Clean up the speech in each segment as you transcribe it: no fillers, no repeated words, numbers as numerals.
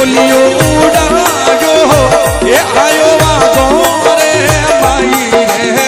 डोलियो उड़ायो ये आयो वागो रे माई रे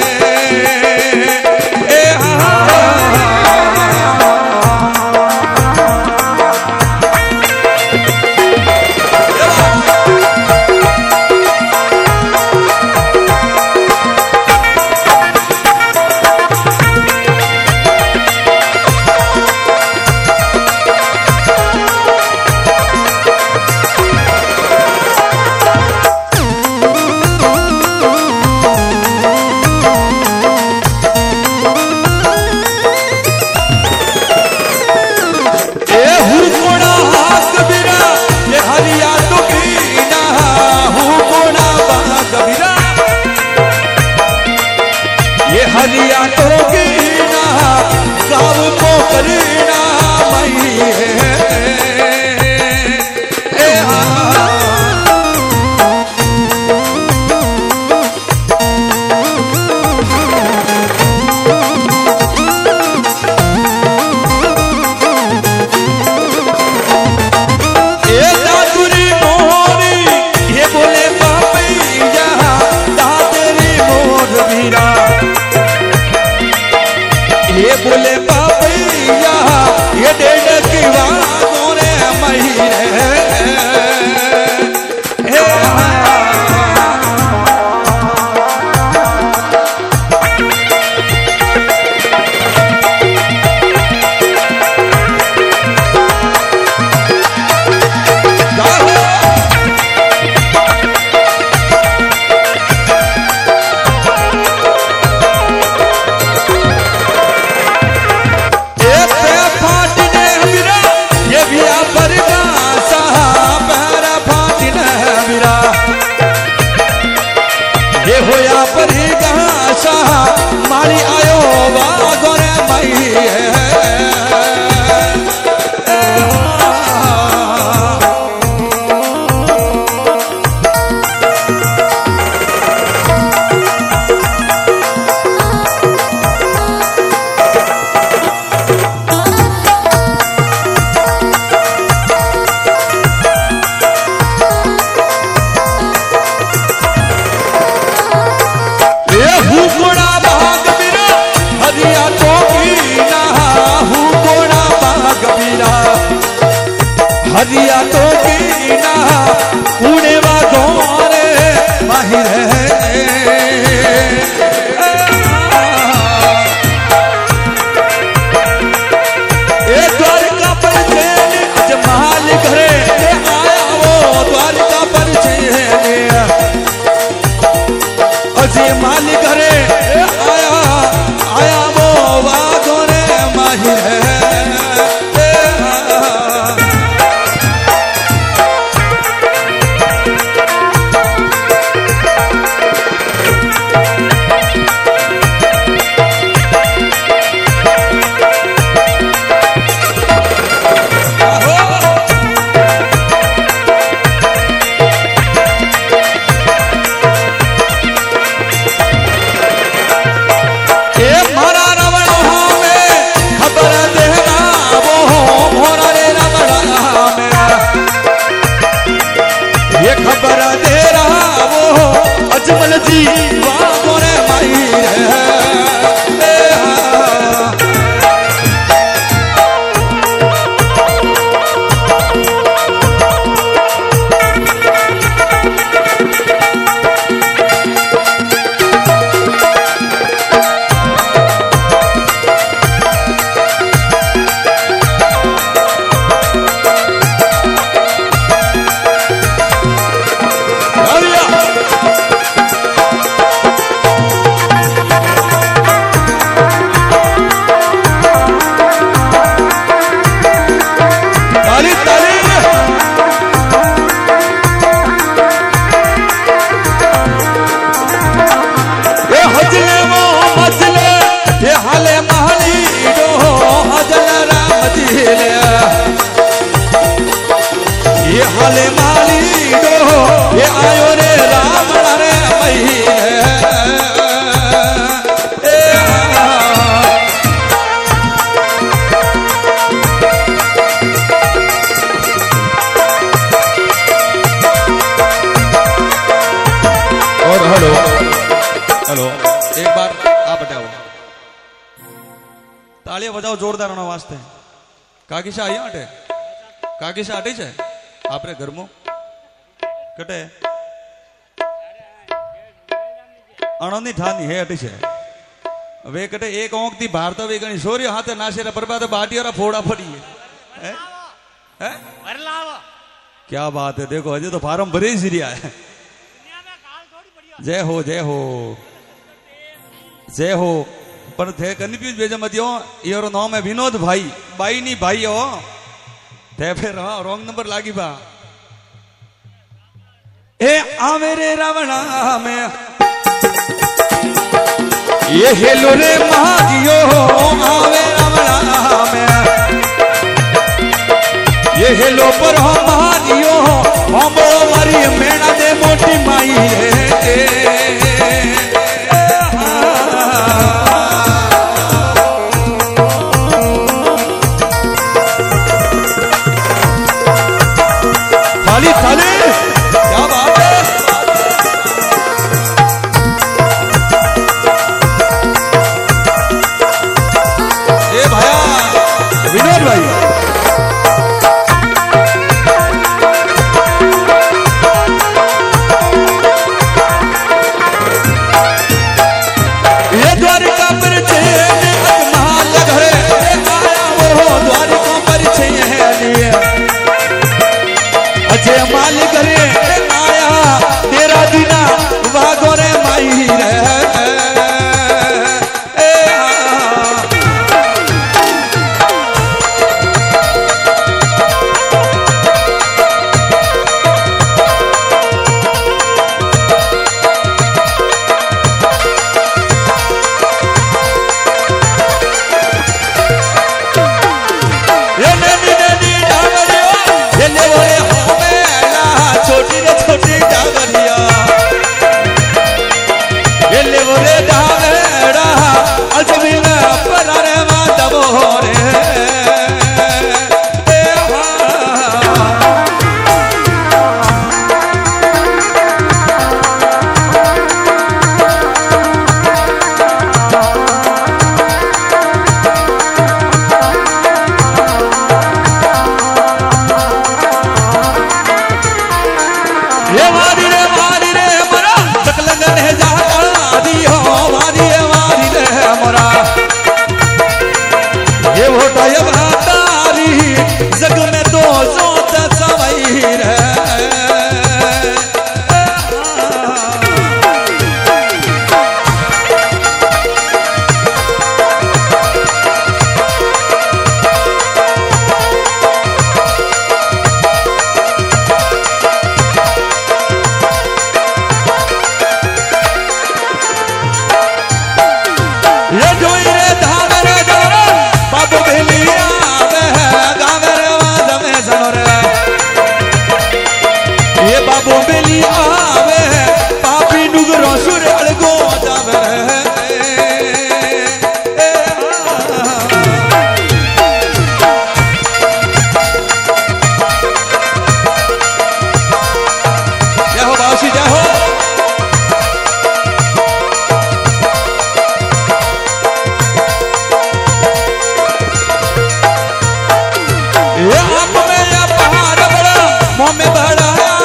हरिया तो गिना गाँव को करना मई है दादुरी मोरी ये बोले पापैया दादरी मोर भीरा ये बोले पापैया ये डेढ़ की वागों रे मही रे होया पर ही गासा मारी आयो वागो रे मई है हरिया तो कीना उड़े वागों रे माहिर है द्वारका पर चैन अजमाल घरे आया वो द्वारका पर चैन अजमाल घरे आया वो वागों रे माहिर है खबर दे रहा वो अजमल जी वागों रे माई है ये हाले माली दो ये आयो रे राम रे मई बजाओ जोरदार वास्ते काकी से आई अटे काकी से आटी है आपरे घर में कटे अणोनी ठानी है अटी है वे कटे एक ओंक थी भारत वे गणी सोरी हाथे नाशे बर्बाद बाटी और फोड़ा पड़ी है क्या बात है देखो अजय तो फार्म भरे ही सिरिया है जय हो जय हो जय हो पर थे कन्फ्यूज भेजे मत यो नाम है विनोद भाई बाई नहीं भाई हो थे फिर हाँ रॉन्ग नंबर लागी बा ए आवे रे रावणा में ये हेलो रे महागियो आवे रावणा में ये हेलो पर हो महागियो हम मारी मेणा दे मोटी माई रे थाली थाली क्या बात है ए भैया विनोद भाई ये द्वारिका पर महाल घरे आया वो द्वारिका पर है अजय माल करे आया तेरा दीना वागो रे माई रे छोटी रे छोटी डावरिया ये ले वो रे डावरा अजमीन पर रे माधव रे जग में दो जोत सवई रे ये जोई रे धाम रे जोरा बाबू भेलिया ये बाबू बेली आवे पापी नुगरो सुरल गो जावे जय हो बासी जय हो ये आप में या पहाड़ बड़ा मुंह में बड़ा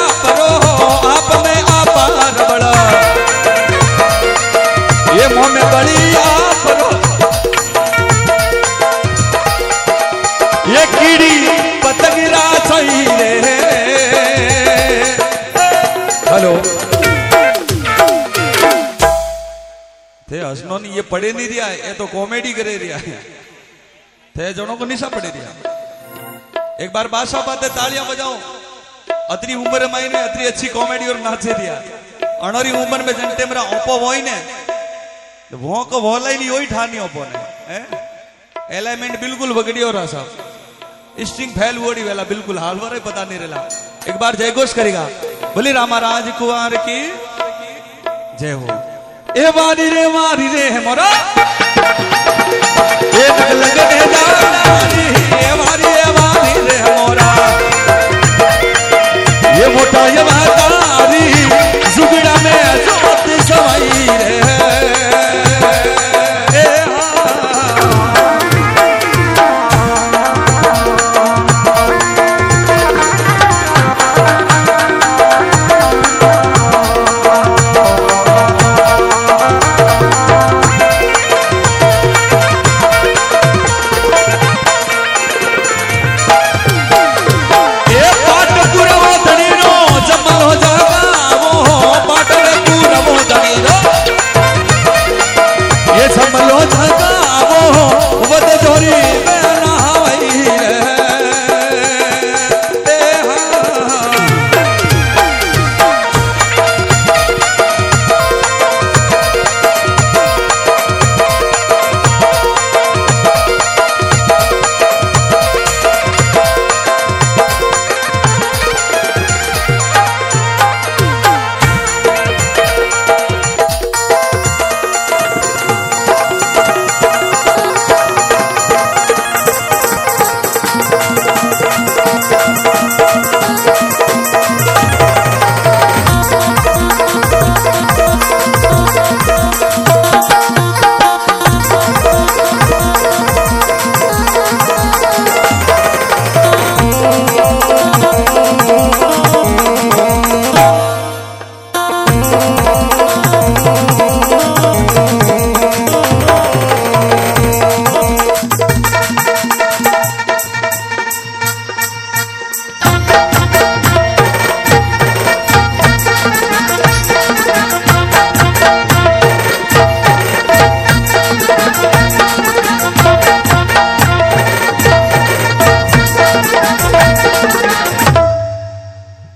ये मुंह में बड़ी आप ये कीड़ी पतंगिरा सही रे हेलो थे हसनो नहीं ये पढ़े नहीं दिया ये तो कॉमेडी करे दिया थे जनों को निशा पढ़े दिया एक बार बादशाह बात तालियां बजाओ अतरी उम्र में ने अतरी अच्छी कॉमेडी और नाचे दिया अनरी उम्र में जनते मेरा ओपो वो ही ने वो को वो लाइन ही ठानी ओपो ने एलिमेंट बिल्कुल बगड़ी और रहा स्ट्रिंग फैल वोड़ी वाला बिल्कुल हाल वाला पता नहीं रहला एक बार जय घोष करेगा बोली रामा राज कुमार की जय हो ए वारी रे मोरा ये तक लगने जानी ए वारी रे मोरा ये मोटा ये महतारी जुगड़ा में जोत सवाई रे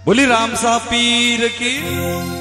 बोली राम सा पीर की